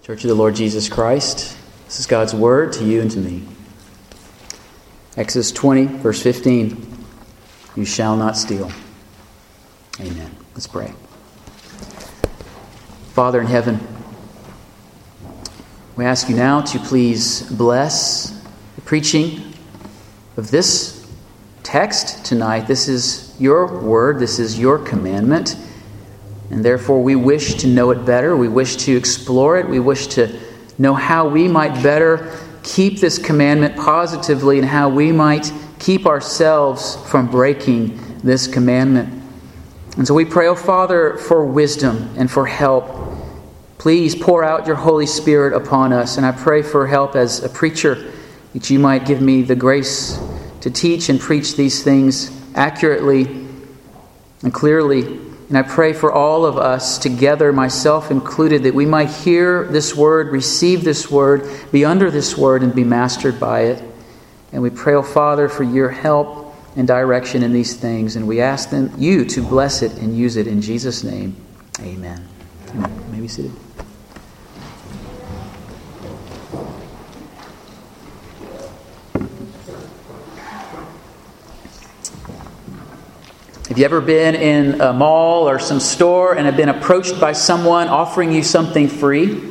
Church of the Lord Jesus Christ, this is God's Word to you and to me. Exodus 20, verse 15. You shall not steal. Amen. Let's pray. Father in heaven, we ask you now to please bless the preaching of this text tonight. This is your word. This is your commandment. And therefore we wish to know it better. We wish to explore it. We wish to know how we might better keep this commandment positively and how we might keep ourselves from breaking this commandment. And so we pray, oh Father, for wisdom and for help. Please pour out your Holy Spirit upon us. And I pray for help as a preacher, that you might give me the grace to teach and preach these things accurately and clearly. And I pray for all of us together, myself included, that we might hear this word, receive this word, be under this word, and be mastered by it. And we pray, oh Father, for your help and direction in these things. And we ask you to bless it and use it in Jesus' name. Amen. You may be seated. Have you ever been in a mall or some store and have been approached by someone offering you something free? Have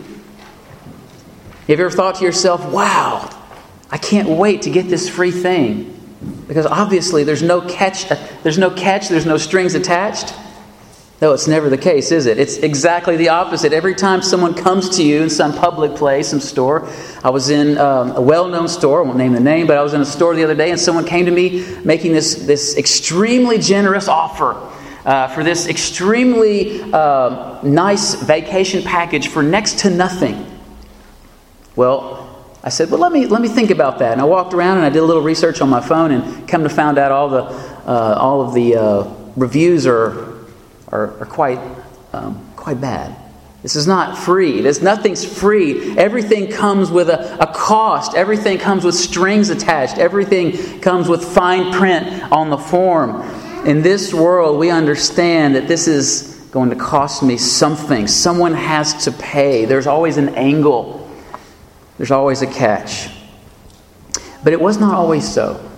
you ever thought to yourself, wow, I can't wait to get this free thing? Because obviously there's no catch, there's no strings attached. No, it's never the case, is it? It's exactly the opposite. Every time someone comes to you in some public place, some store. I was in a well-known store, I won't name the name, but I was in a store the other day and someone came to me making this extremely generous offer for this extremely nice vacation package for next to nothing. Well, I said, well, let me think about that. And I walked around and I did a little research on my phone and come to find out all of the reviews are quite bad. This is not free. Nothing's free. Everything comes with a cost. Everything comes with strings attached. Everything comes with fine print on the form. In this world, we understand that this is going to cost me something. Someone has to pay. There's always an angle. There's always a catch. But it was not always so.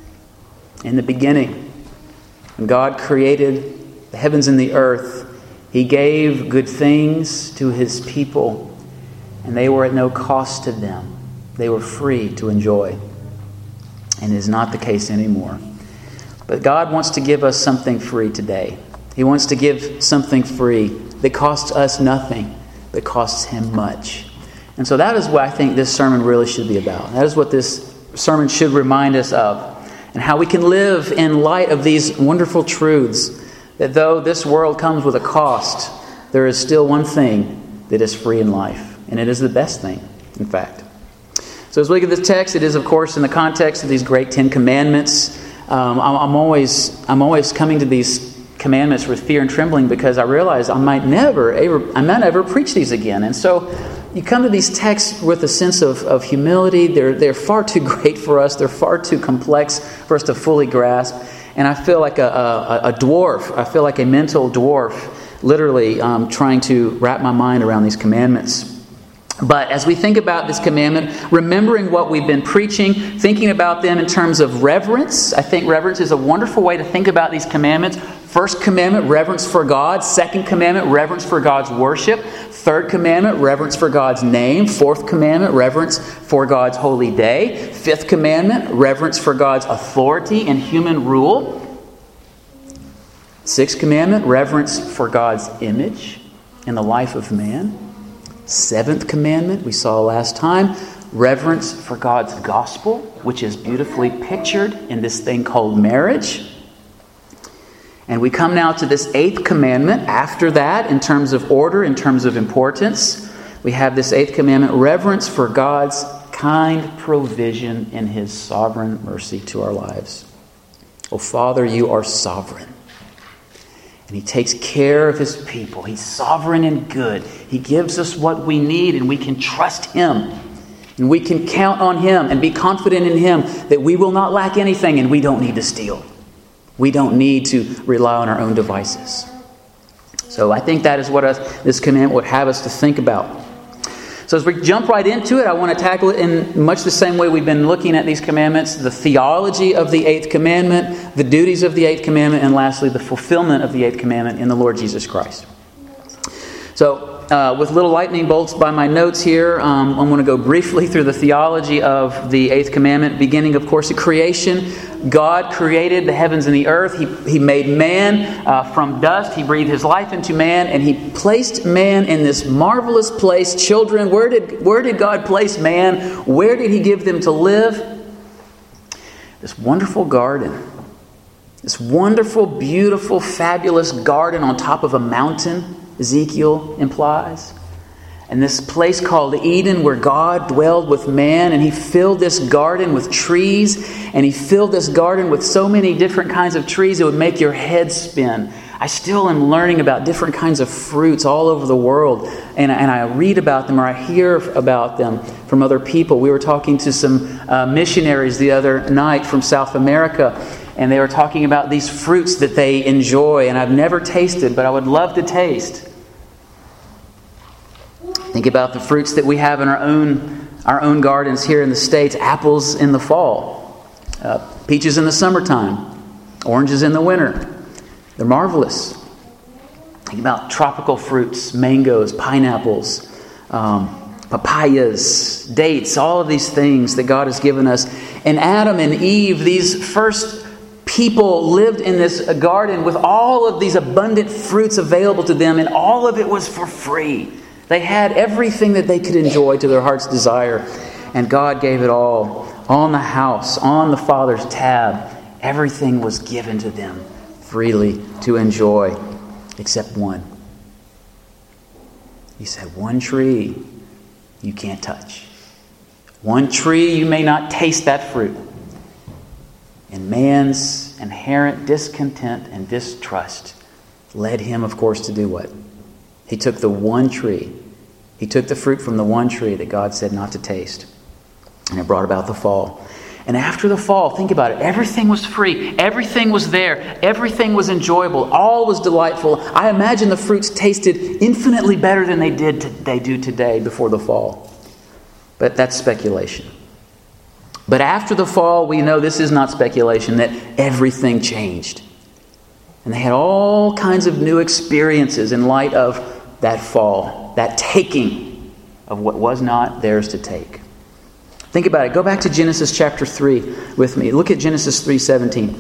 In the beginning, when God created the heavens and the earth, He gave good things to His people, and they were at no cost to them. They were free to enjoy. And it is not the case anymore. But God wants to give us something free today. He wants to give something free that costs us nothing, but costs Him much. And so that is what I think this sermon really should be about. That is what this sermon should remind us of, and how we can live in light of these wonderful truths. That though this world comes with a cost, there is still one thing that is free in life. And it is the best thing, in fact. So as we look at this text, it is, of course, in the context of these great 10 commandments. I'm always coming to these commandments with fear and trembling because I realize I might never preach these again. And so you come to these texts with a sense of humility. They're far too great for us. They're far too complex for us to fully grasp. And I feel like a dwarf. I feel like a mental dwarf, literally trying to wrap my mind around these commandments. But as we think about this commandment, remembering what we've been preaching, thinking about them in terms of reverence, I think reverence is a wonderful way to think about these commandments. First commandment, reverence for God. Second commandment, reverence for God's worship. Third commandment, reverence for God's name. Fourth commandment, reverence for God's holy day. Fifth commandment, reverence for God's authority and human rule. Sixth commandment, reverence for God's image in the life of man. Seventh commandment, we saw last time, reverence for God's gospel, which is beautifully pictured in this thing called marriage. And we come now to this eighth commandment. After that, in terms of order, in terms of importance, we have this eighth commandment, reverence for God's kind provision in His sovereign mercy to our lives. Oh, Father, you are sovereign. And He takes care of His people. He's sovereign and good. He gives us what we need, and we can trust Him. And we can count on Him and be confident in Him that we will not lack anything and we don't need to steal. We don't need to rely on our own devices. So I think that is what this commandment would have us to think about. So as we jump right into it, I want to tackle it in much the same way we've been looking at these commandments: the theology of the 8th commandment, the duties of the 8th commandment, and lastly, the fulfillment of the 8th commandment in the Lord Jesus Christ. So, with little lightning bolts by my notes here, I'm going to go briefly through the theology of the 8th commandment, beginning, of course, at creation. God created the heavens and the earth. He made man from dust. He breathed His life into man, and He placed man in this marvelous place. Children, where did God place man? Where did He give them to live? This wonderful garden. This wonderful, beautiful, fabulous garden on top of a mountain, Ezekiel implies. And this place called Eden, where God dwelled with man, and He filled this garden with trees, and He filled this garden with so many different kinds of trees it would make your head spin. I still am learning about different kinds of fruits all over the world, and I read about them, or I hear about them from other people. We were talking to some missionaries the other night from South America, and they were talking about these fruits that they enjoy, and I've never tasted, but I would love to taste. Think about the fruits that we have in our own gardens here in the States. Apples in the fall, peaches in the summertime, oranges in the winter. They're marvelous. Think about tropical fruits, mangoes, pineapples, papayas, dates, all of these things that God has given us. And Adam and Eve, these first people, lived in this garden with all of these abundant fruits available to them, and all of it was for free. They had everything that they could enjoy to their heart's desire. And God gave it all on the house, on the Father's tab. Everything was given to them freely to enjoy, except one. He said, one tree you can't touch. One tree you may not taste that fruit. And man's inherent discontent and distrust led him, of course, to do what? He took the one tree. He took the fruit from the one tree that God said not to taste. And it brought about the fall. And after the fall, think about it. Everything was free. Everything was there. Everything was enjoyable. All was delightful. I imagine the fruits tasted infinitely better than they do today before the fall. But that's speculation. But after the fall, we know this is not speculation, that everything changed. And they had all kinds of new experiences in light of that fall, that taking of what was not theirs to take. Think about it. Go back to Genesis chapter 3 with me. Look at Genesis 3:17.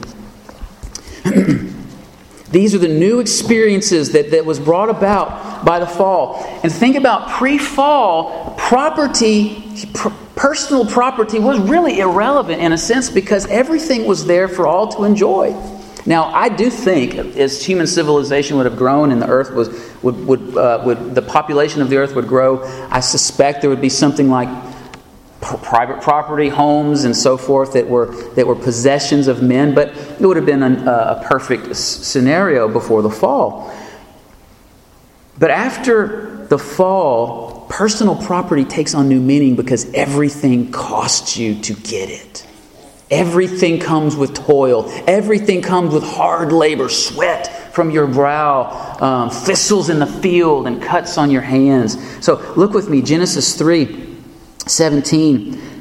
These are the new experiences that was brought about by the fall. And think about pre-fall personal property was really irrelevant in a sense, because everything was there for all to enjoy. Now, I do think as human civilization would have grown and the earth would the population of the earth would grow, I suspect there would be something like private property, homes, and so forth that were possessions of men. But it would have been a perfect scenario before the fall. But after the fall, personal property takes on new meaning because everything costs you to get it. Everything comes with toil. Everything comes with hard labor, sweat from your brow, thistles in the field, and cuts on your hands. So look with me, Genesis 3:17.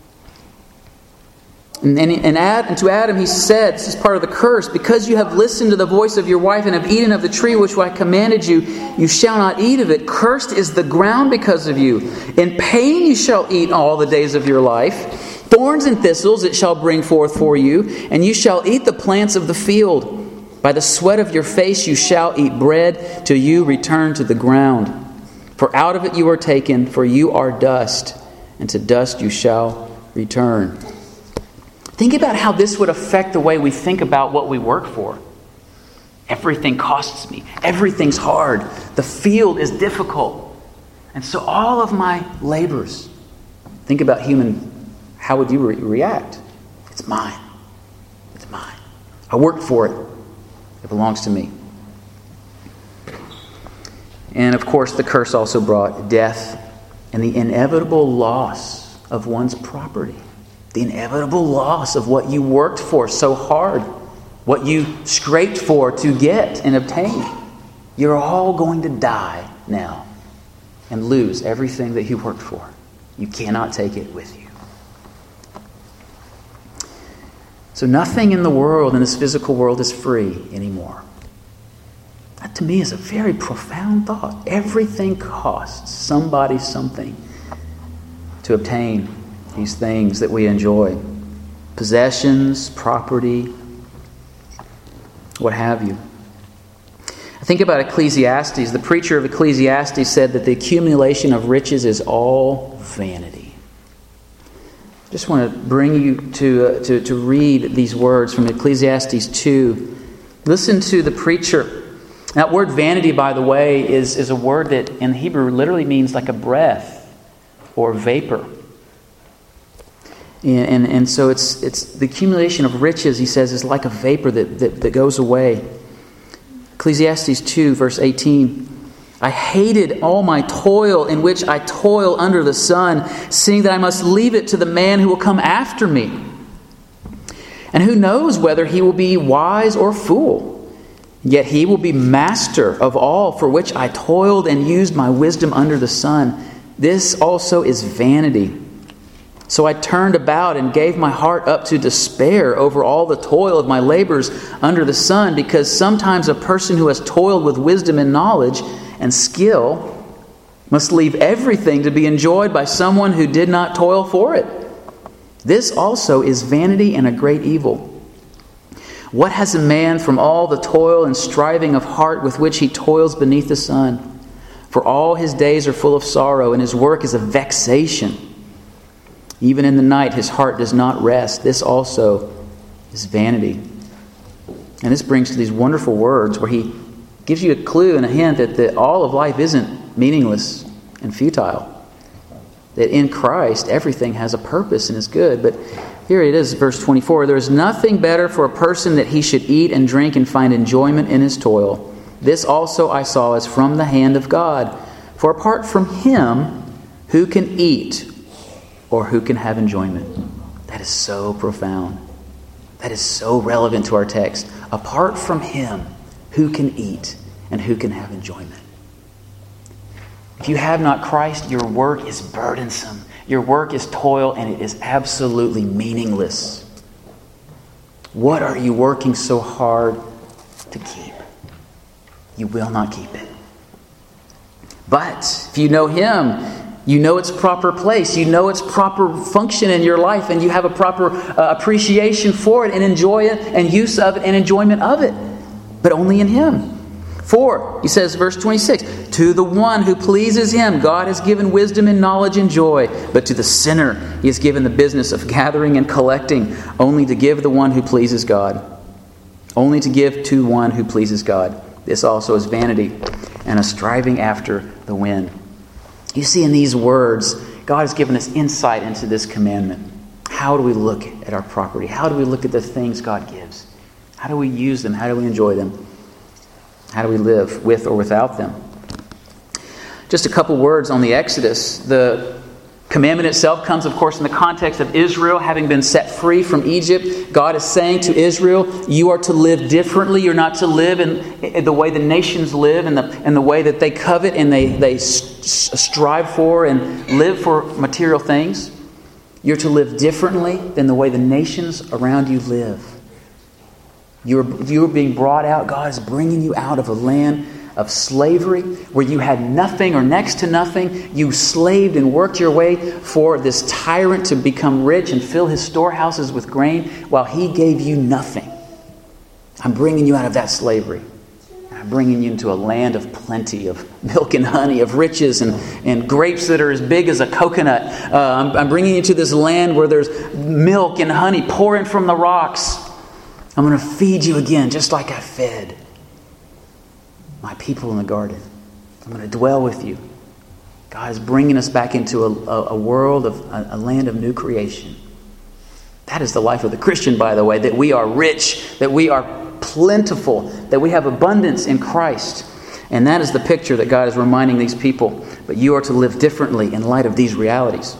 And to Adam he said, this is part of the curse, because you have listened to the voice of your wife and have eaten of the tree which I commanded you, you shall not eat of it. Cursed is the ground because of you. In pain you shall eat all the days of your life. Thorns and thistles it shall bring forth for you, and you shall eat the plants of the field. By the sweat of your face you shall eat bread till you return to the ground. For out of it you are taken, for you are dust, and to dust you shall return. Think about how this would affect the way we think about what we work for. Everything costs me. Everything's hard. The field is difficult. And so all of my labors, think about how would you react? It's mine. It's mine. I worked for it. It belongs to me. And of course, the curse also brought death and the inevitable loss of one's property. The inevitable loss of what you worked for so hard. What you scraped for to get and obtain. You're all going to die now. and lose everything that you worked for. You cannot take it with you. So nothing in the world, in this physical world, is free anymore. That to me is a very profound thought. Everything costs somebody something to obtain these things that we enjoy. Possessions, property, what have you. I think about Ecclesiastes. The preacher of Ecclesiastes said that the accumulation of riches is all vanity. I just want to bring you to read these words from Ecclesiastes 2. Listen to the preacher. That word vanity, by the way, is a word that in Hebrew literally means like a breath or vapor. And so it's the accumulation of riches, he says, is like a vapor that goes away. Ecclesiastes 2, verse 18. I hated all my toil in which I toil under the sun, seeing that I must leave it to the man who will come after me. And who knows whether he will be wise or fool? Yet he will be master of all for which I toiled and used my wisdom under the sun. This also is vanity. So I turned about and gave my heart up to despair over all the toil of my labors under the sun, because sometimes a person who has toiled with wisdom and knowledge and skill must leave everything to be enjoyed by someone who did not toil for it. This also is vanity and a great evil. What has a man from all the toil and striving of heart with which he toils beneath the sun? For all his days are full of sorrow, and his work is a vexation. Even in the night his heart does not rest. This also is vanity. And this brings to these wonderful words where he gives you a clue and a hint that all of life isn't meaningless and futile. That in Christ everything has a purpose and is good. But here it is, verse 24. There is nothing better for a person that he should eat and drink and find enjoyment in his toil. This also I saw is from the hand of God. For apart from Him, who can eat or who can have enjoyment? That is so profound. That is so relevant to our text. Apart from Him, who can eat and who can have enjoyment? If you have not Christ, your work is burdensome. Your work is toil, and it is absolutely meaningless. What are you working so hard to keep? You will not keep it. But if you know Him, you know its proper place. You know its proper function in your life, and you have a proper appreciation for it and enjoy it and use of it and enjoyment of it. But only in Him. For, he says, verse 26, to the one who pleases Him, God has given wisdom and knowledge and joy. But to the sinner, He has given the business of gathering and collecting, only to give the one who pleases God. Only to give to one who pleases God. This also is vanity and a striving after the wind. You see, in these words, God has given us insight into this commandment. How do we look at our property? How do we look at the things God gives? How do we use them? How do we enjoy them? How do we live with or without them? Just a couple words on the Exodus. The commandment itself comes, of course, in the context of Israel having been set free from Egypt. God is saying to Israel, you are to live differently. You're not to live in the way the nations live and the way that they covet and they strive for and live for material things. You're to live differently than the way the nations around you live. You're being brought out. God is bringing you out of a land of slavery where you had nothing or next to nothing. You slaved and worked your way for this tyrant to become rich and fill his storehouses with grain while he gave you nothing. I'm bringing you out of that slavery. I'm bringing you into a land of plenty, of milk and honey, of riches and grapes that are as big as a coconut. I'm bringing you to this land where there's milk and honey pouring from the rocks. I'm going to feed you again, just like I fed my people in the garden. I'm going to dwell with you. God is bringing us back into a world of a land of new creation. That is the life of the Christian, by the way, that we are rich, that we are plentiful, that we have abundance in Christ. And that is the picture that God is reminding these people. But you are to live differently in light of these realities.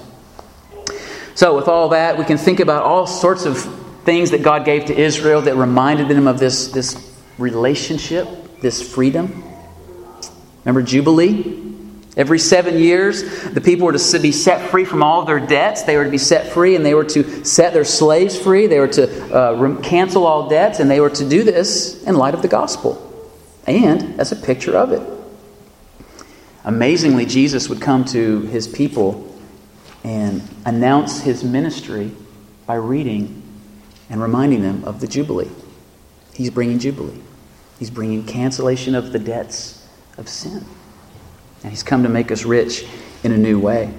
So with all that, we can think about all sorts of things that God gave to Israel that reminded them of this relationship, this freedom. Remember Jubilee? Every 7 years, the people were to be set free from all of their debts. They were to be set free, and they were to set their slaves free. They were to cancel all debts, and they were to do this in light of the gospel and as a picture of it. Amazingly, Jesus would come to his people and announce his ministry by reading and reminding them of the Jubilee. He's bringing Jubilee. He's bringing cancellation of the debts of sin. And he's come to make us rich in a new way.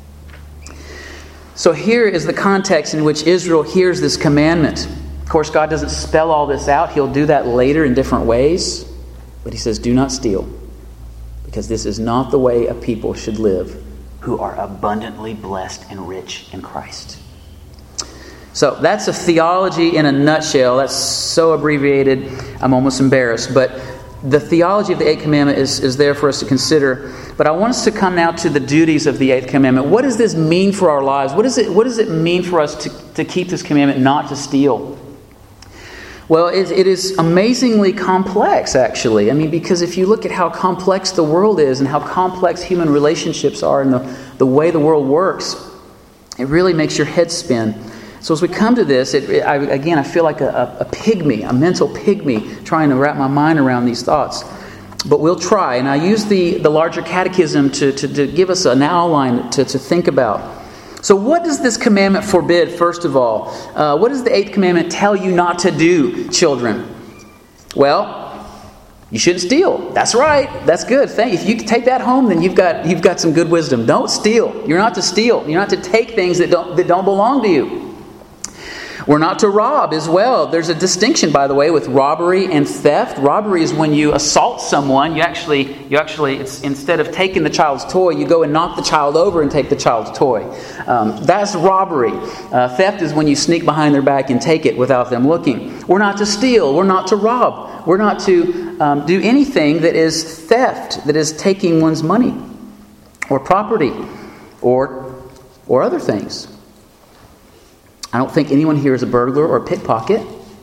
So here is the context in which Israel hears this commandment. Of course, God doesn't spell all this out. He'll do that later in different ways. But he says, do not steal, because this is not the way a people should live who are abundantly blessed and rich in Christ. So that's a theology in a nutshell. That's so abbreviated, I'm almost embarrassed. But the theology of the Eighth Commandment is there for us to consider. But I want us to come now to the duties of the Eighth Commandment. What does this mean for our lives? What does it mean for us to keep this commandment not to steal? Well, it is amazingly complex, actually. I mean, because if you look at how complex the world is and how complex human relationships are and the way the world works, it really makes your head spin. So as we come to this, I feel like a pygmy, a mental pygmy, trying to wrap my mind around these thoughts. But we'll try. And I use the larger catechism to give us an outline to think about. So what does this commandment forbid, first of all? What does the Eighth Commandment tell you not to do, children? Well, you shouldn't steal. That's right. That's good. If you take that home, then you've got some good wisdom. Don't steal. You're not to steal. You're not to take things that don't belong to you. We're not to rob as well. There's a distinction, by the way, with robbery and theft. Robbery is when you assault someone. You actually, it's instead of taking the child's toy, you go and knock the child over and take the child's toy. That's robbery. Theft is when you sneak behind their back and take it without them looking. We're not to steal. We're not to rob. We're not to do anything that is theft, that is taking one's money or property or other things. I don't think anyone here is a burglar or a pickpocket.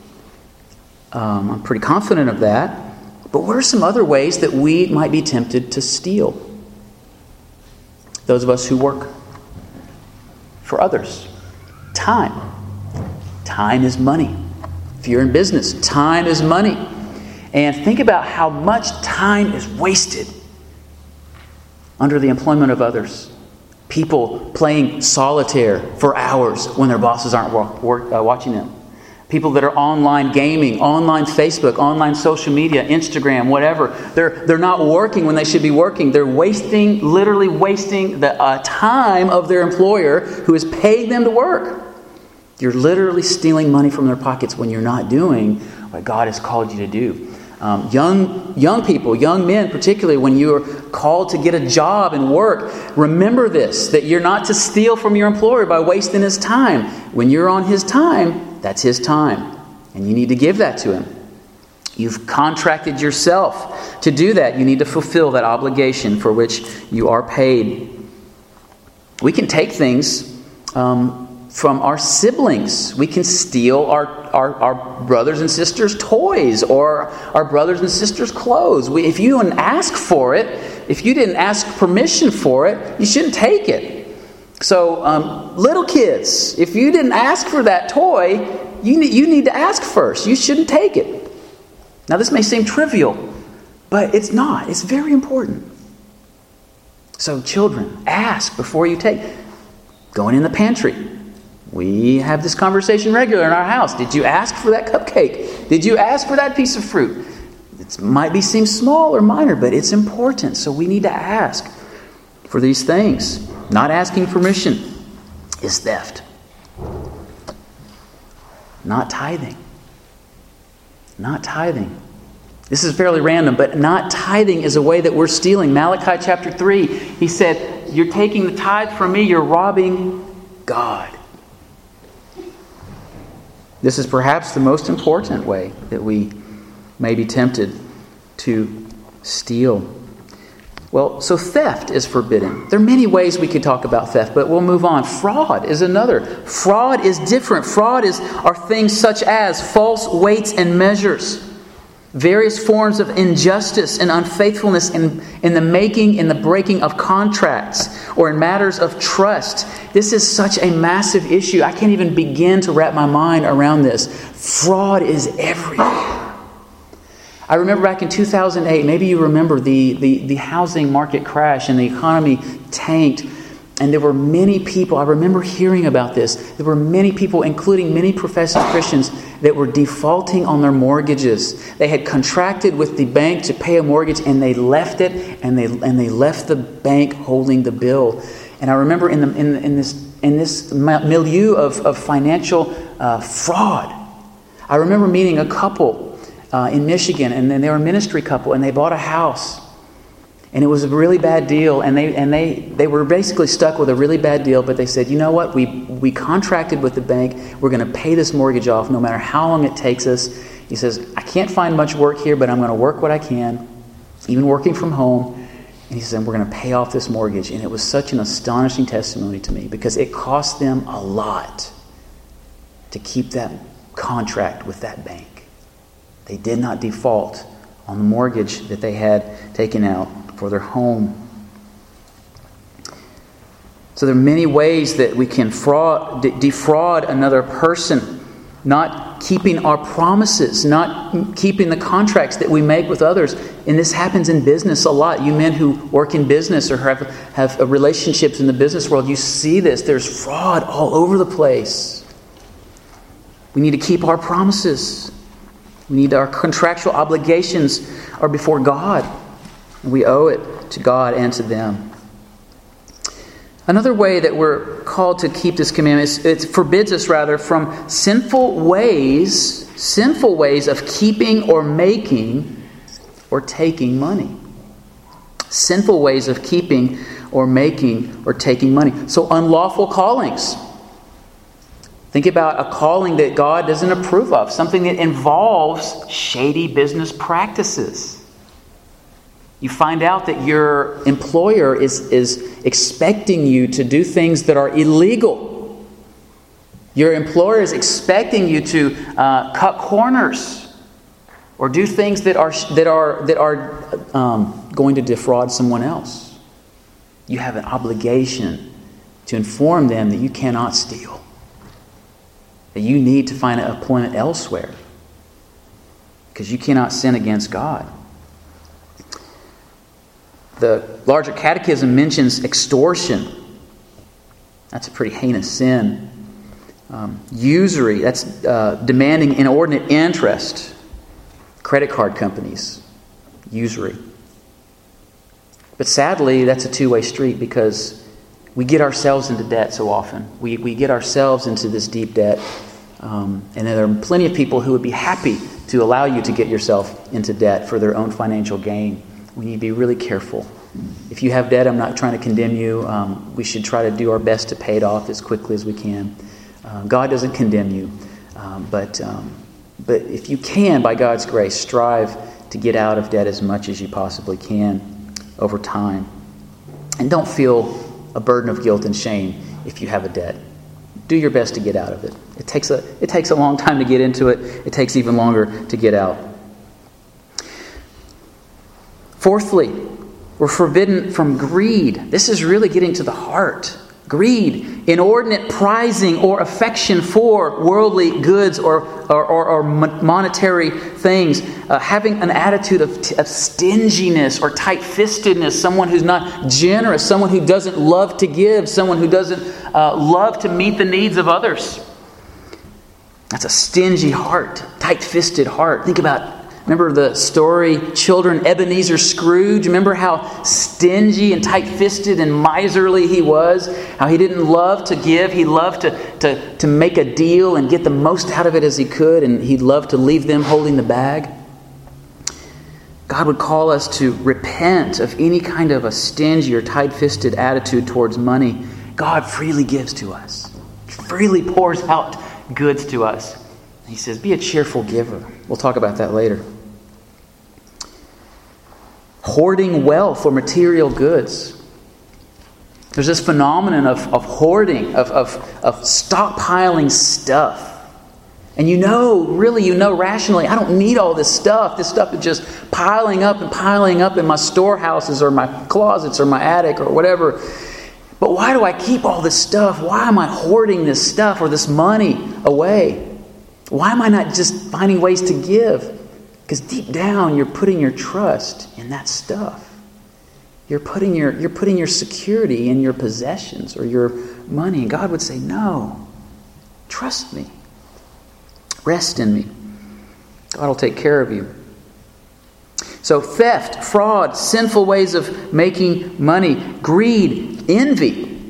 I'm pretty confident of that. But what are some other ways that we might be tempted to steal? Those of us who work for others. Time. Time is money. If you're in business, time is money. And think about how much time is wasted under the employment of others. People playing solitaire for hours when their bosses aren't watching them. People that are online gaming, online Facebook, online social media, Instagram, whatever. They're not working when they should be working. They're literally wasting the time of their employer who is paying them to work. You're literally stealing money from their pockets when you're not doing what God has called you to do. Young people, young men particularly, when you're called to get a job and work, remember this, that you're not to steal from your employer by wasting his time. When you're on his time, that's his time. And you need to give that to him. You've contracted yourself to do that. You need to fulfill that obligation for which you are paid. We can take things from our siblings. We can steal our brothers and sisters' toys or our brothers and sisters' clothes. If you didn't ask for it, if you didn't ask permission for it, you shouldn't take it. So, little kids, if you didn't ask for that toy, you need to ask first. You shouldn't take it. Now, this may seem trivial, but it's not. It's very important. So, children, ask before you take. Going in the pantry. We have this conversation regularly in our house. Did you ask for that cupcake? Did you ask for that piece of fruit? It might seem small or minor, but it's important. So we need to ask for these things. Not asking permission is theft. Not tithing. Not tithing. This is fairly random, but not tithing is a way that we're stealing. Malachi chapter 3, he said, you're taking the tithe from me, you're robbing God. This is perhaps the most important way that we may be tempted to steal. Well, so theft is forbidden. There are many ways we could talk about theft, but we'll move on. Fraud is another. Fraud is different. Fraud are things such as false weights and measures. Various forms of injustice and unfaithfulness in the making and the breaking of contracts or in matters of trust. This is such a massive issue. I can't even begin to wrap my mind around this. Fraud is everywhere. I remember back in 2008, maybe you remember the housing market crash and the economy tanked. And there were many people, I remember hearing about this, there were many people, including many professing Christians, that were defaulting on their mortgages. They had contracted with the bank to pay a mortgage, and they left it, and they left the bank holding the bill. And I remember in this milieu of financial fraud, I remember meeting a couple in Michigan, and then they were a ministry couple, and they bought a house. And it was a really bad deal, and they were basically stuck with a really bad deal, but they said, you know what, we contracted with the bank, we're going to pay this mortgage off no matter how long it takes us. He says, I can't find much work here, but I'm going to work what I can, even working from home. And he said, we're going to pay off this mortgage. And it was such an astonishing testimony to me, because it cost them a lot to keep that contract with that bank. They did not default on the mortgage that they had taken out for their home. So there are many ways that we can defraud another person, not keeping our promises, not keeping the contracts that we make with others. And this happens in business a lot. You men who work in business or have relationships in the business world, you see this. There's fraud all over the place. We need to keep our promises. We need our contractual obligations are before God. We owe it to God and to them. Another way that we're called to keep this commandment is it forbids us rather from sinful ways of keeping or making or taking money. Sinful ways of keeping or making or taking money. So unlawful callings. Think about a calling that God doesn't approve of, something that involves shady business practices. You find out that your employer is expecting you to do things that are illegal. Your employer is expecting you to cut corners or do things that are going to defraud someone else. You have an obligation to inform them that you cannot steal, that you need to find employment elsewhere, because you cannot sin against God. The larger catechism mentions extortion. That's a pretty heinous sin. Usury, that's demanding inordinate interest. Credit card companies, usury. But sadly, that's a two-way street, because we get ourselves into debt so often. We get ourselves into this deep debt. And there are plenty of people who would be happy to allow you to get yourself into debt for their own financial gain. We need to be really careful. If you have debt, I'm not trying to condemn you. We should try to do our best to pay it off as quickly as we can. God doesn't condemn you. But if you can, by God's grace, strive to get out of debt as much as you possibly can over time. And don't feel a burden of guilt and shame if you have a debt. Do your best to get out of it. It takes a long time to get into it. It takes even longer to get out. Fourthly, we're forbidden from greed. This is really getting to the heart. Greed, inordinate prizing or affection for worldly goods or monetary things. Having an attitude of stinginess or tight-fistedness. Someone who's not generous. Someone who doesn't love to give. Someone who doesn't love to meet the needs of others. That's a stingy heart. Tight-fisted heart. Think about, remember the story, children, Ebenezer Scrooge? Remember how stingy and tight-fisted and miserly he was? How he didn't love to give. He loved to make a deal and get the most out of it as he could. And he loved to leave them holding the bag. God would call us to repent of any kind of a stingy or tight-fisted attitude towards money. God freely gives to us. He freely pours out goods to us. He says, be a cheerful giver. We'll talk about that later. Hoarding wealth or material goods. There's this phenomenon of hoarding, of stockpiling stuff. And you know rationally, I don't need all this stuff. This stuff is just piling up in my storehouses or my closets or my attic or whatever. But why do I keep all this stuff? Why am I hoarding this stuff or this money away? Why am I not just finding ways to give? Because deep down, you're putting your trust in that stuff. You're putting your security in your possessions or your money. And God would say, no, trust me. Rest in me. God will take care of you. So theft, fraud, sinful ways of making money, greed, envy.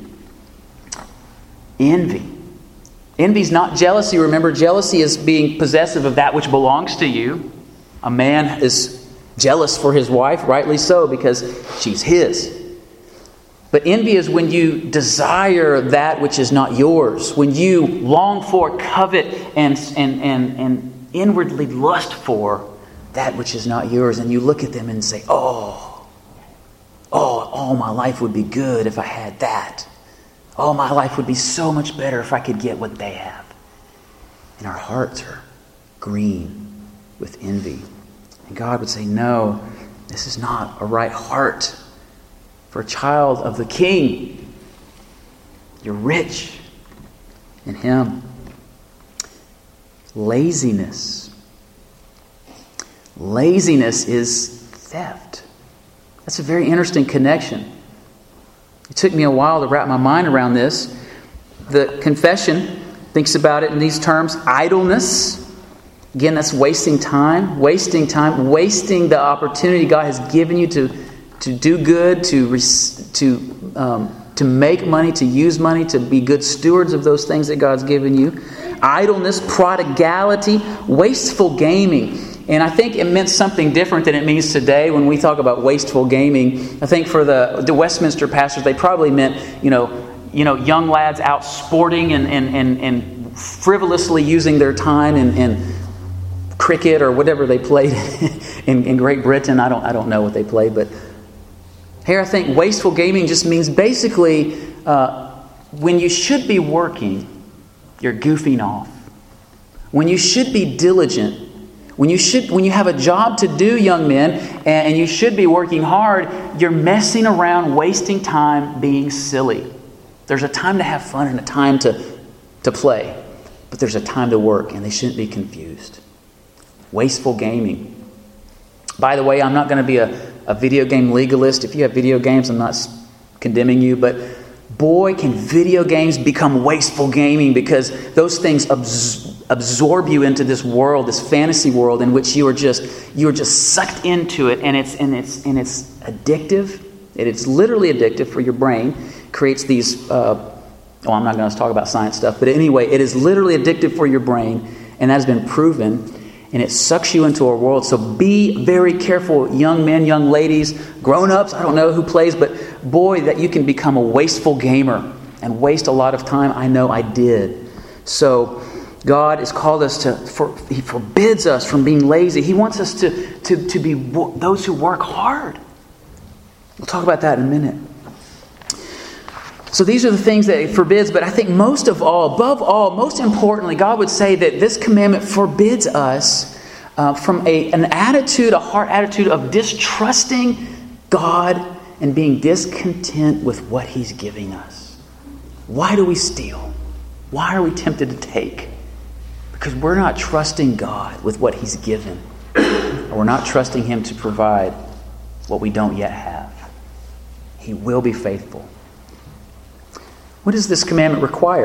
Envy. Envy is not jealousy. Remember, jealousy is being possessive of that which belongs to you. A man is jealous for his wife, rightly so, because she's his. But envy is when you desire that which is not yours. When you long for, covet, and inwardly lust for that which is not yours. And you look at them and say, all my life would be good if I had that. Oh, my life would be so much better if I could get what they have. And our hearts are green with envy. And God would say, no, this is not a right heart for a child of the King. You're rich in Him. Laziness. Laziness is theft. That's a very interesting connection. It took me a while to wrap my mind around this. The confession thinks about it in these terms. Idleness. Again, that's wasting time. Wasting the opportunity God has given you to do good, to make money, to use money, to be good stewards of those things that God's given you. Idleness, prodigality, wasteful gaming. And I think it meant something different than it means today when we talk about wasteful gaming. I think for the Westminster pastors, they probably meant, young lads out sporting and frivolously using their time in cricket or whatever they played in Great Britain. I don't know what they played, but here I think wasteful gaming just means basically when you should be working, you're goofing off. When you should be diligent, when you have a job to do, young men, and you should be working hard, you're messing around, wasting time, being silly. There's a time to have fun and a time to play, but there's a time to work, and they shouldn't be confused. Wasteful gaming. By the way, I'm not going to be a video game legalist. If you have video games, I'm not condemning you, but boy, can video games become wasteful gaming, because those things absorb you into this world, this fantasy world in which you are just sucked into it, and it's addictive. It's literally addictive for your brain. Creates these. I'm not going to talk about science stuff, but anyway, it is literally addictive for your brain, and that has been proven. And it sucks you into a world. So be very careful, young men, young ladies, grown-ups. I don't know who plays, but boy, that you can become a wasteful gamer and waste a lot of time. I know I did. So God has called us He forbids us from being lazy. He wants us to be those who work hard. We'll talk about that in a minute. So these are the things that it forbids, but I think most of all, above all, most importantly, God would say that this commandment forbids us from an attitude, a heart attitude of distrusting God and being discontent with what He's giving us. Why do we steal? Why are we tempted to take? Because we're not trusting God with what He's given. Or we're not trusting Him to provide what we don't yet have. He will be faithful. What does this commandment require?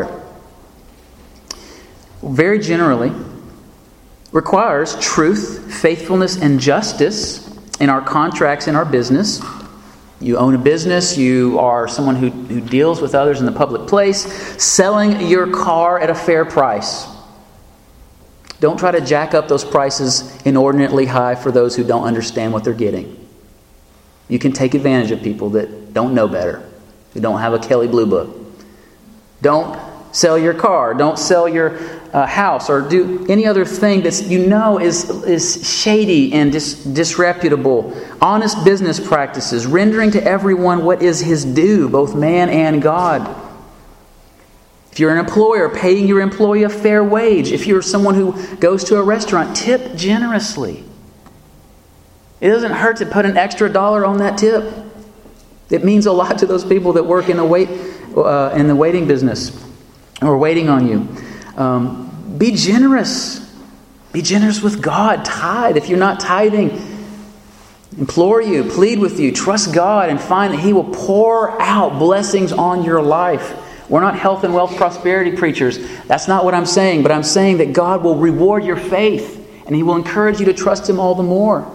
Very generally, requires truth, faithfulness, and justice in our contracts, in our business. You own a business, you are someone who deals with others in the public place, selling your car at a fair price. Don't try to jack up those prices inordinately high for those who don't understand what they're getting. You can take advantage of people that don't know better, who don't have a Kelley Blue Book. Don't sell your car. Don't sell your house, or do any other thing that is shady and disreputable. Honest business practices, rendering to everyone what is his due, both man and God. If you're an employer, paying your employee a fair wage. If you're someone who goes to a restaurant, tip generously. It doesn't hurt to put an extra $1 on that tip. It means a lot to those people that work in the waiting business or waiting on you. Be generous. Be generous with God. Tithe. If you're not tithing, implore you, plead with you, trust God and find that He will pour out blessings on your life. We're not health and wealth prosperity preachers. That's not what I'm saying. But I'm saying that God will reward your faith and He will encourage you to trust Him all the more.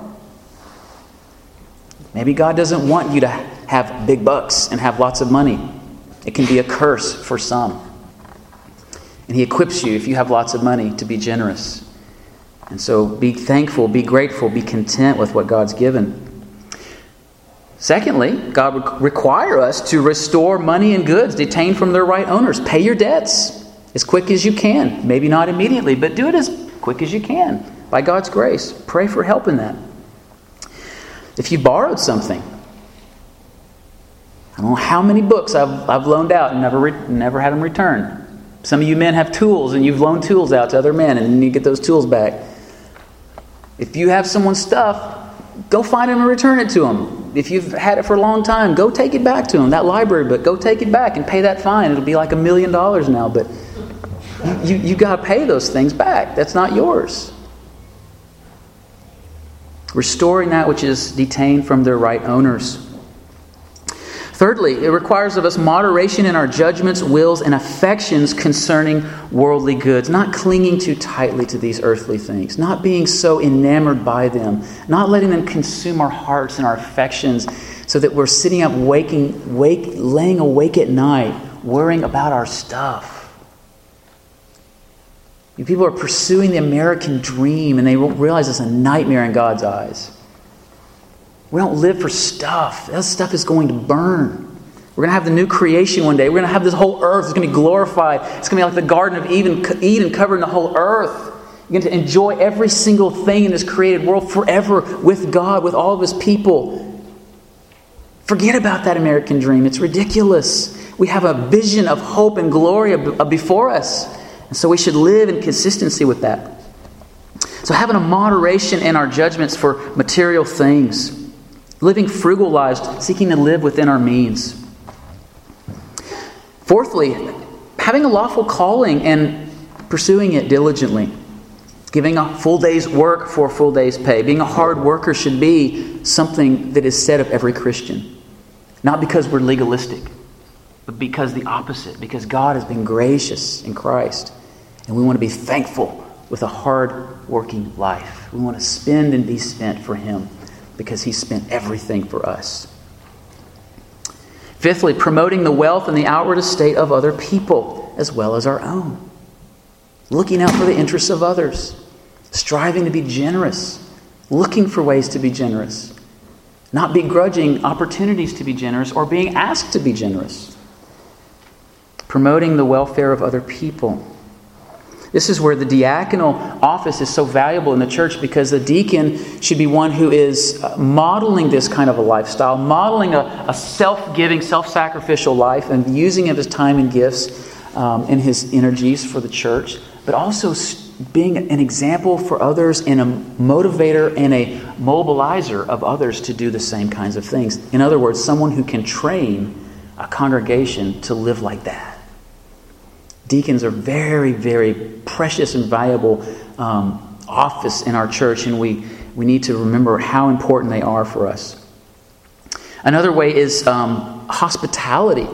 Maybe God doesn't want you to have big bucks and have lots of money. It can be a curse for some. And He equips you, if you have lots of money, to be generous. And so be thankful, be grateful, be content with what God's given. Secondly, God would require us to restore money and goods detained from their right owners. Pay your debts as quick as you can. Maybe not immediately, but do it as quick as you can by God's grace. Pray for help in that. If you borrowed something, I don't know how many books I've loaned out and never had them returned. Some of you men have tools and you've loaned tools out to other men and then you get those tools back. If you have someone's stuff, go find them and return it to them. If you've had it for a long time, go take it back to them. That library book, go take it back and pay that fine. It'll be like $1 million now, but you got to pay those things back. That's not yours. Restoring that which is detained from their right owners. Thirdly, it requires of us moderation in our judgments, wills, and affections concerning worldly goods. Not clinging too tightly to these earthly things. Not being so enamored by them. Not letting them consume our hearts and our affections so that we're sitting up laying awake at night worrying about our stuff. You people are pursuing the American dream and they won't realize it's a nightmare in God's eyes. We don't live for stuff. That stuff is going to burn. We're going to have the new creation one day. We're going to have this whole earth. It's going to be glorified. It's going to be like the Garden of Eden covering the whole earth. You're going to enjoy every single thing in this created world forever with God, with all of His people. Forget about that American dream. It's ridiculous. We have a vision of hope and glory before us. And so we should live in consistency with that. So having a moderation in our judgments for material things. Living frugal lives, seeking to live within our means. Fourthly, having a lawful calling and pursuing it diligently. Giving a full day's work for a full day's pay. Being a hard worker should be something that is said of every Christian. Not because we're legalistic, but because the opposite. Because God has been gracious in Christ. And we want to be thankful with a hard-working life. We want to spend and be spent for Him. Because He spent everything for us. Fifthly, promoting the wealth and the outward estate of other people as well as our own. Looking out for the interests of others. Striving to be generous. Looking for ways to be generous. Not begrudging opportunities to be generous or being asked to be generous. Promoting the welfare of other people. This is where the diaconal office is so valuable in the church because the deacon should be one who is modeling this kind of a lifestyle, modeling a self-giving, self-sacrificial life and using of his time and gifts and his energies for the church, but also being an example for others and a motivator and a mobilizer of others to do the same kinds of things. In other words, someone who can train a congregation to live like that. Deacons are very, very precious and valuable office in our church, and we need to remember how important they are for us. Another way is hospitality.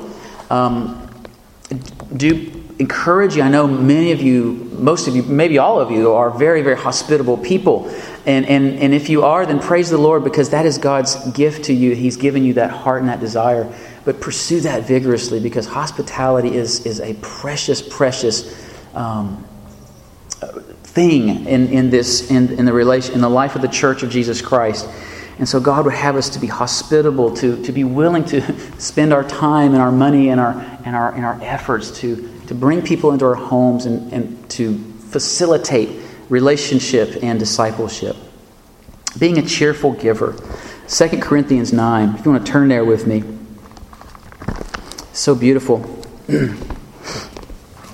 Do encourage you. I know many of you, most of you, maybe all of you are very, very hospitable people. And if you are, then praise the Lord because that is God's gift to you. He's given you that heart and that desire. But pursue that vigorously because hospitality is a precious, precious thing in the life of the Church of Jesus Christ. And so God would have us to be hospitable, to be willing to spend our time and our money and our efforts to bring people into our homes and to facilitate relationship and discipleship. Being a cheerful giver. 2 Corinthians 9. If you want to turn there with me. So beautiful.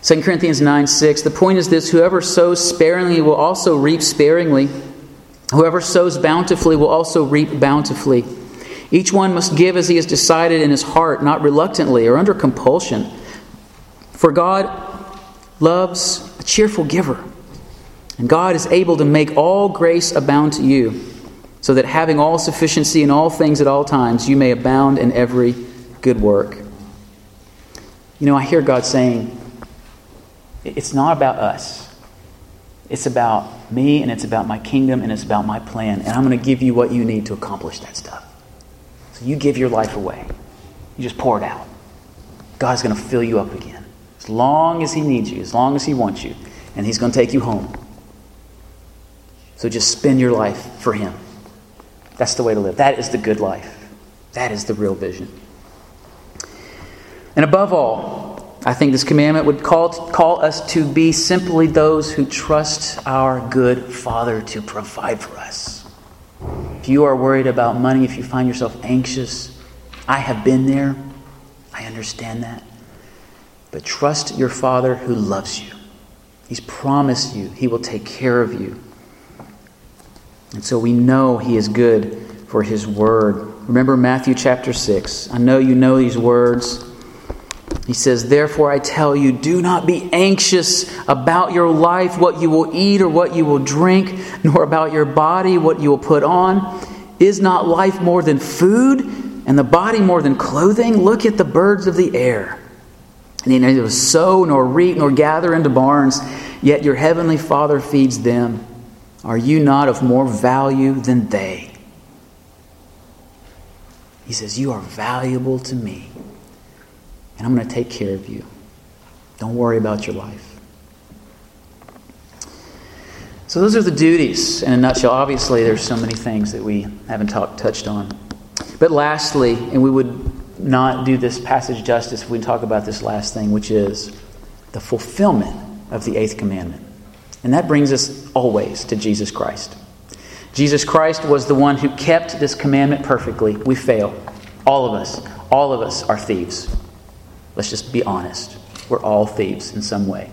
2 Corinthians 9:6, the point is this: whoever sows sparingly will also reap sparingly. Whoever sows bountifully will also reap bountifully. Each one must give as he has decided in his heart, not reluctantly or under compulsion. For God loves a cheerful giver. And God is able to make all grace abound to you, so that having all sufficiency in all things at all times, you may abound in every good work. You know, I hear God saying, it's not about us. It's about me, and it's about my kingdom, and it's about my plan. And I'm going to give you what you need to accomplish that stuff. So you give your life away. You just pour it out. God's going to fill you up again. As long as He needs you, as long as He wants you. And He's going to take you home. So just spend your life for Him. That's the way to live. That is the good life. That is the real vision. And above all, I think this commandment would call us to be simply those who trust our good Father to provide for us. If you are worried about money, if you find yourself anxious, I have been there. I understand that. But trust your Father who loves you. He's promised you He will take care of you. And so we know He is good for His word. Remember Matthew chapter 6. I know you know these words. He says, therefore I tell you, do not be anxious about your life, what you will eat or what you will drink, nor about your body, what you will put on. Is not life more than food, and the body more than clothing? Look at the birds of the air. They neither sow, nor reap, nor gather into barns, yet your heavenly Father feeds them. Are you not of more value than they? He says, you are valuable to me. And I'm going to take care of you. Don't worry about your life. So those are the duties in a nutshell. Obviously, there's so many things that we haven't touched on. But lastly, and we would not do this passage justice if we talk about this last thing, which is the fulfillment of the eighth commandment. And that brings us always to Jesus Christ. Jesus Christ was the one who kept this commandment perfectly. We fail. All of us are thieves. Let's just be honest. We're all thieves in some way.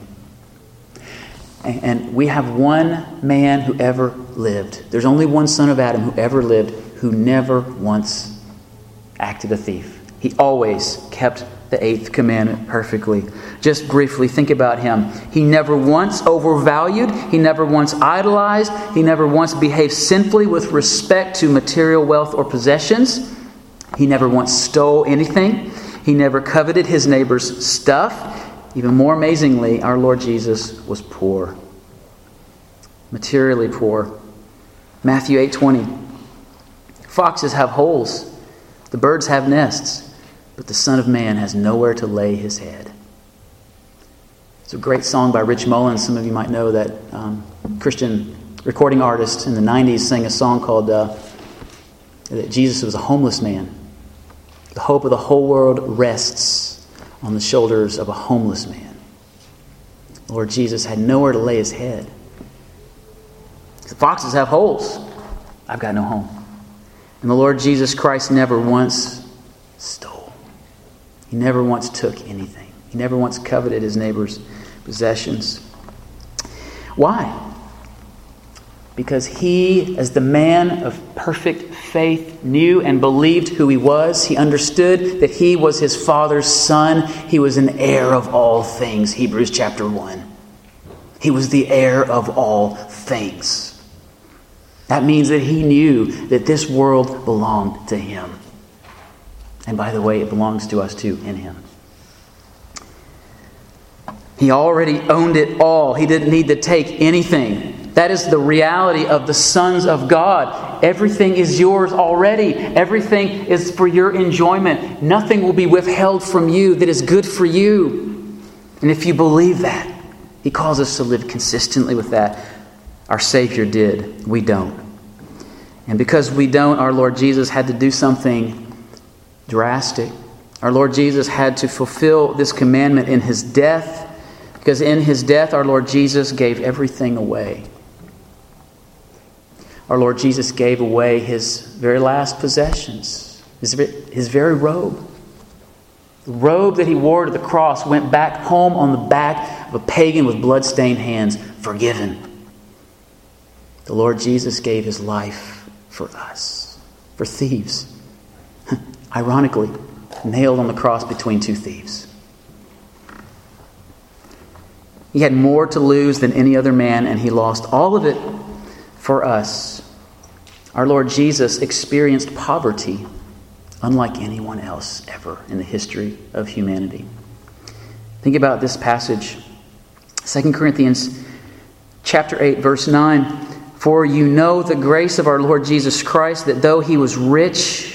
And we have one man who ever lived. There's only one son of Adam who ever lived who never once acted a thief. He always kept the eighth commandment perfectly. Just briefly, think about him. He never once overvalued. He never once idolized. He never once behaved sinfully with respect to material wealth or possessions. He never once stole anything. He never coveted his neighbor's stuff. Even more amazingly, our Lord Jesus was poor. Materially poor. Matthew 8:20. Foxes have holes. The birds have nests. But the Son of Man has nowhere to lay his head. It's a great song by Rich Mullins. Some of you might know that Christian recording artist in the 90s sang a song called that Jesus was a homeless man. The hope of the whole world rests on the shoulders of a homeless man. The Lord Jesus had nowhere to lay his head. The foxes have holes. I've got no home. And the Lord Jesus Christ never once stole. He never once took anything. He never once coveted his neighbor's possessions. Why? Because he, as the man of perfect faith, knew and believed who he was. He understood that he was his Father's son. He was an heir of all things. Hebrews chapter 1. He was the heir of all things. That means that he knew that this world belonged to him. And by the way, it belongs to us too in him. He already owned it all. He didn't need to take anything. That is the reality of the sons of God. Everything is yours already. Everything is for your enjoyment. Nothing will be withheld from you that is good for you. And if you believe that, He calls us to live consistently with that. Our Savior did. We don't. And because we don't, our Lord Jesus had to do something drastic. Our Lord Jesus had to fulfill this commandment in His death. Because in His death, our Lord Jesus gave everything away. Our Lord Jesus gave away His very last possessions, His very robe. The robe that he wore to the cross went back home on the back of a pagan with blood-stained hands, forgiven. The Lord Jesus gave his life for us, for thieves. Ironically, nailed on the cross between two thieves. He had more to lose than any other man, and he lost all of it for us. Our Lord Jesus experienced poverty unlike anyone else ever in the history of humanity. Think about this passage. 2 Corinthians chapter 8, verse 9. For you know the grace of our Lord Jesus Christ, that though he was rich,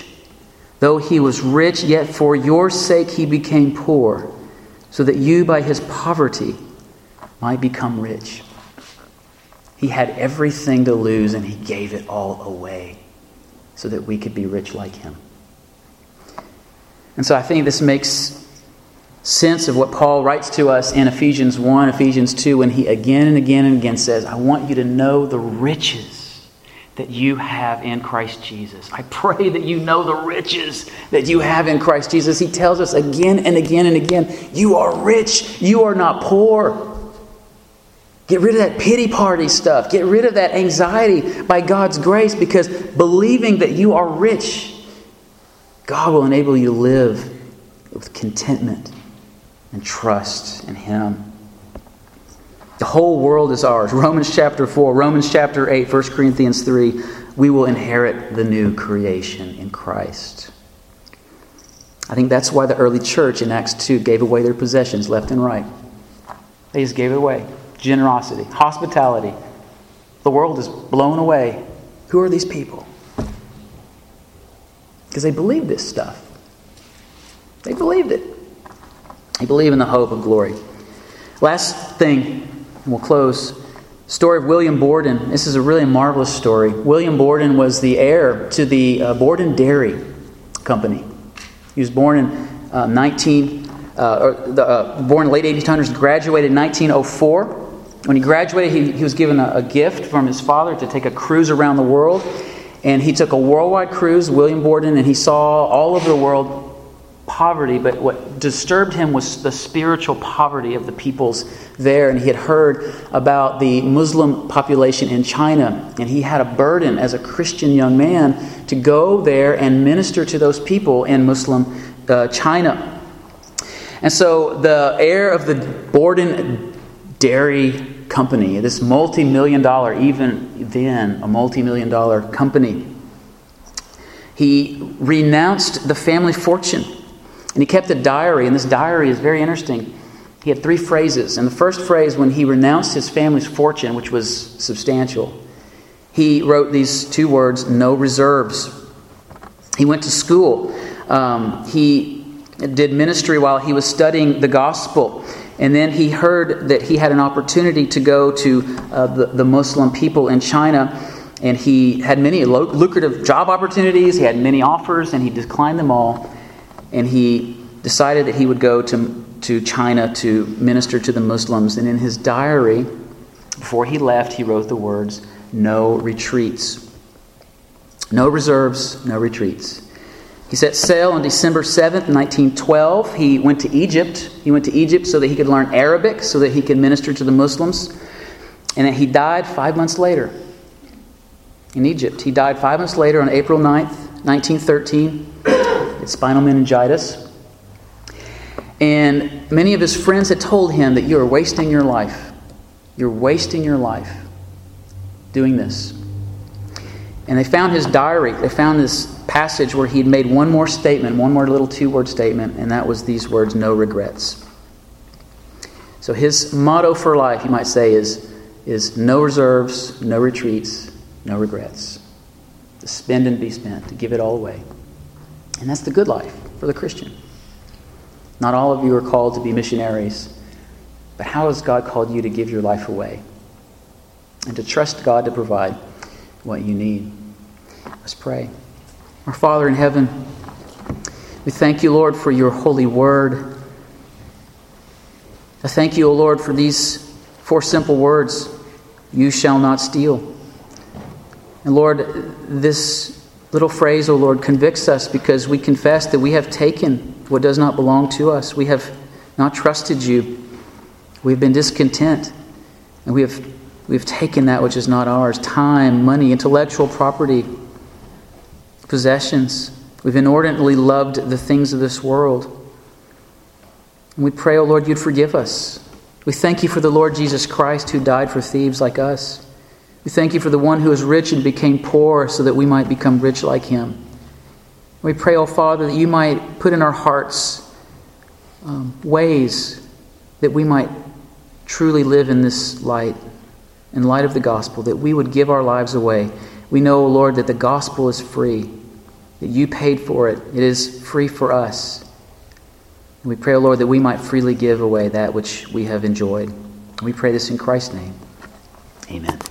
yet for your sake he became poor, so that you by his poverty might become rich. He had everything to lose, and he gave it all away so that we could be rich like him. And so I think this makes sense of what Paul writes to us in Ephesians 1, Ephesians 2, when he again and again and again says, I want you to know the riches that you have in Christ Jesus. I pray that you know the riches that you have in Christ Jesus. He tells us again and again and again, you are rich, you are not poor. Get rid of that pity party stuff. Get rid of that anxiety by God's grace, because believing that you are rich, God will enable you to live with contentment and trust in him. The whole world is ours. Romans chapter 4, Romans chapter 8, 1 Corinthians 3. We will inherit the new creation in Christ. I think that's why the early church in Acts 2 gave away their possessions left and right. They just gave it away. Generosity, hospitality. The world is blown away. Who are these people? Because they believed this stuff. They believed it. They believe in the hope of glory. Last thing, and we'll close. Story of William Borden. This is a really marvelous story. William Borden was the heir to the Borden Dairy Company. He was born in born late 1800s, graduated in 1904. When he graduated, he was given a gift from his father to take a cruise around the world. And he took a worldwide cruise, William Borden, and he saw all over the world poverty. But what disturbed him was the spiritual poverty of the peoples there. And he had heard about the Muslim population in China. And he had a burden as a Christian young man to go there and minister to those people in Muslim China. And so the heir of the Borden Dairy Company, this multi-million-dollar, even then, a multi-million-dollar company, he renounced the family fortune. And he kept a diary, and this diary is very interesting. He had 3 phrases. And the first phrase, when he renounced his family's fortune, which was substantial, he wrote these 2 words, no reserves. He went to school. He did ministry while he was studying the gospel. And then he heard that he had an opportunity to go to the Muslim people in China. And he had many lucrative job opportunities. He had many offers, and he declined them all. And he decided that he would go to China to minister to the Muslims. And in his diary, before he left, he wrote the words, no retreats. No reserves, no retreats. He set sail on December 7th, 1912. He went to Egypt. He went to Egypt so that he could learn Arabic, so that he could minister to the Muslims. And then he died 5 months later in Egypt. He died 5 months later on April 9th, 1913. It's spinal meningitis. And many of his friends had told him that you are wasting your life. You're wasting your life doing this. And they found his diary. They found this passage where he'd made one more statement, one more little 2-word statement, and that was these words, no regrets. So his motto for life, you might say, is no reserves, no retreats, no regrets. To spend and be spent, to give it all away. And that's the good life for the Christian. Not all of you are called to be missionaries, but how has God called you to give your life away? And to trust God to provide what you need. Let's pray. Our Father in heaven, we thank you, Lord, for your holy word. I thank you, O Lord, for these 4 simple words. You shall not steal. And Lord, this little phrase, O Lord, convicts us because we confess that we have taken what does not belong to us. We have not trusted you. We've been discontent. And we have taken that which is not ours. Time, money, intellectual property, possessions. We've inordinately loved the things of this world. And we pray, O Lord, you'd forgive us. We thank you for the Lord Jesus Christ who died for thieves like us. We thank you for the one who is rich and became poor so that we might become rich like him. We pray, O Father, that you might put in our hearts ways that we might truly live in this light, in light of the gospel, that we would give our lives away. We know, O Lord, that the gospel is free, that you paid for it. It is free for us. And we pray, O Lord, that we might freely give away that which we have enjoyed. We pray this in Christ's name. Amen.